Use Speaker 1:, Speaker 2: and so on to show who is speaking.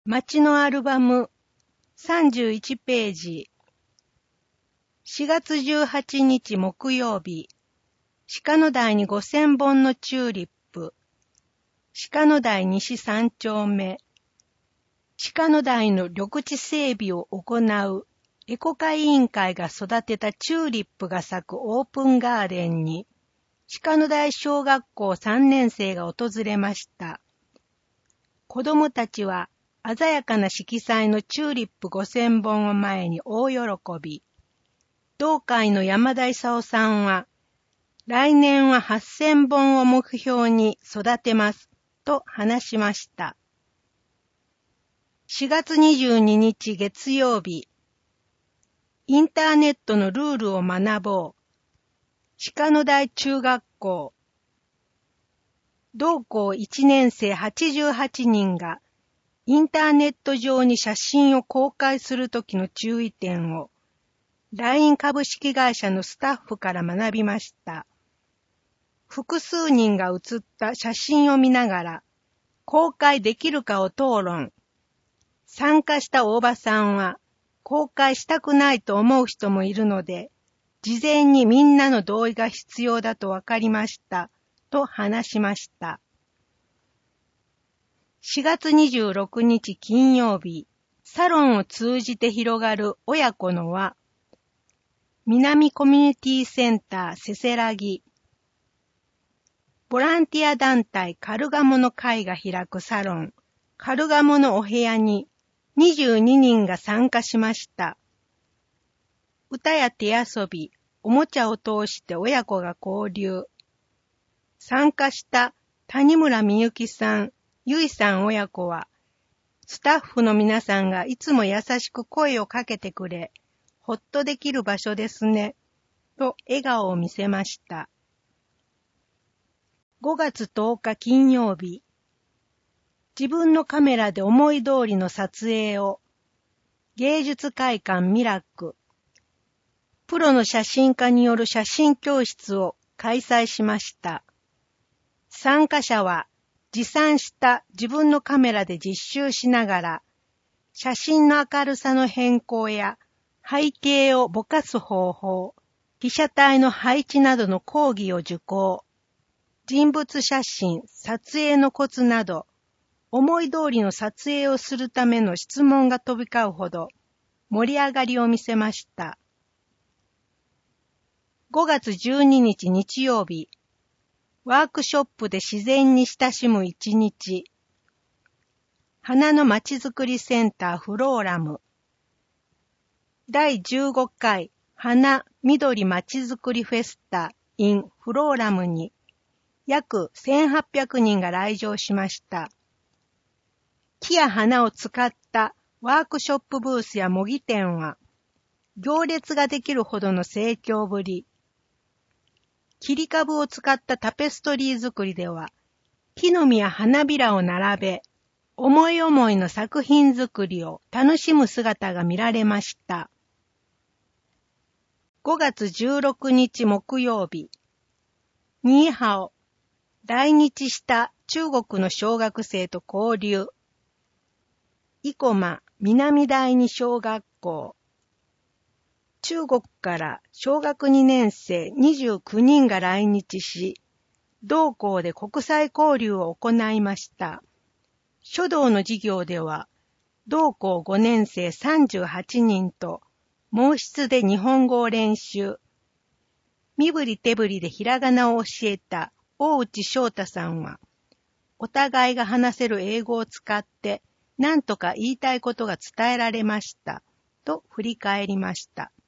Speaker 1: 街のアルバム31ページ。4月18日木曜日。鹿野台に5000本のチューリップ。鹿野台西3丁目。鹿野台の緑地整備を行うエコカ委員会が育てたチューリップが咲くオープンガーデンに鹿野台小学校3年生が訪れました。子供たちは鮮やかな色彩のチューリップ5000本を前に大喜び。同会の山田勲さんは、来年は8000本を目標に育てますと話しました。4月22日月曜日、インターネットのルールを学ぼう。鹿野台中学校。同校1年生88人が、インターネット上に写真を公開するときの注意点を LINE 株式会社のスタッフから学びました。複数人が写った写真を見ながら公開できるかを討論。参加した大場さんは公開したくないと思う人もいるので、事前にみんなの同意が必要だと分かりましたと話しました。4月26日金曜日、サロンを通じて広がる親子の輪、南コミュニティセンターせせらぎ、ボランティア団体カルガモの会が開くサロン、カルガモのお部屋に22人が参加しました。歌や手遊び、おもちゃを通して親子が交流。参加した谷村みゆきさん、ゆいさん親子は、スタッフの皆さんがいつも優しく声をかけてくれ、ほっとできる場所ですね、と笑顔を見せました。5月10日金曜日、自分のカメラで思い通りの撮影を、芸術会館ミラック、プロの写真家による写真教室を開催しました。参加者は、持参した自分のカメラで実習しながら、写真の明るさの変更や背景をぼかす方法、被写体の配置などの講義を受講、人物写真、撮影のコツなど、思い通りの撮影をするための質問が飛び交うほど盛り上がりを見せました。5月12日日曜日、ワークショップで自然に親しむ一日。花のまちづくりセンターフローラム。第15回花緑まちづくりフェスタ in フローラムに約1800人が来場しました。木や花を使ったワークショップブースや模擬店は行列ができるほどの盛況ぶり。切り株を使ったタペストリー作りでは、木の実や花びらを並べ、思い思いの作品作りを楽しむ姿が見られました。5月16日木曜日、ニーハオ、来日した中国の小学生と交流。生駒南第二小学校。中国から小学2年生29人が来日し、同校で国際交流を行いました。書道の授業では、同校5年生38人と、毛筆で日本語を練習。身振り手振りでひらがなを教えた大内翔太さんは、お互いが話せる英語を使って、何とか言いたいことが伝えられました、と振り返りました。